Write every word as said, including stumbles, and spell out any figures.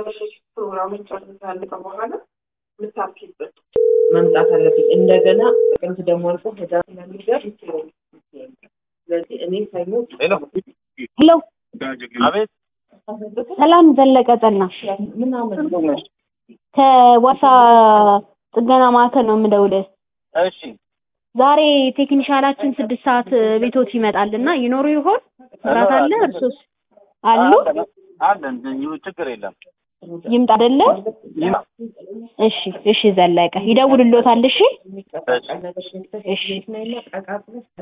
ተመለሽ ፕሮግራሙን ጨርሰናል ከበኋላ ምታርኪበት መምጣት አለብኝ እንደገና ጥቅምት ደግሞ አልፎ ህዳር ስለሚደር ስለዚህ እኔ ሳይሞ ሄሎ ሄሎ አቤት ሰላም ዘለቀ ጠና ምናምን ከዋሳ ጥገና ማዕከል ነው የምደውልህ። እሺ ዛሬ ቴክኒሻላችን ስድስት ሰዓት ቤቶት ይመጣልና ይኖሩ ይሆን? ስራት አለ እርሱስ አሉ? አለን ችግር የለም ይምጣ አይደለ? እሺ እሺ ዘለቀ ይደውልልዎታል። እሺ እሺ